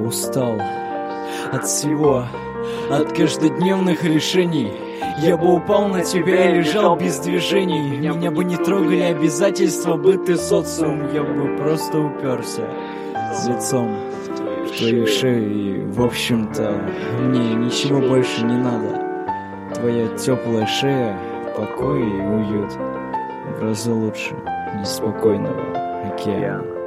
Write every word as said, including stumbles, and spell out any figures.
устал от всего, от каждодневных решений. Я бы упал на тебя и лежал без движений. Меня бы не трогали обязательства, быт и социум. Я бы просто уперся лицом в твою шею. И, в общем-то, мне ничего больше не надо. Твоя теплая шея, покой и уют. В разы лучше неспокойного океана.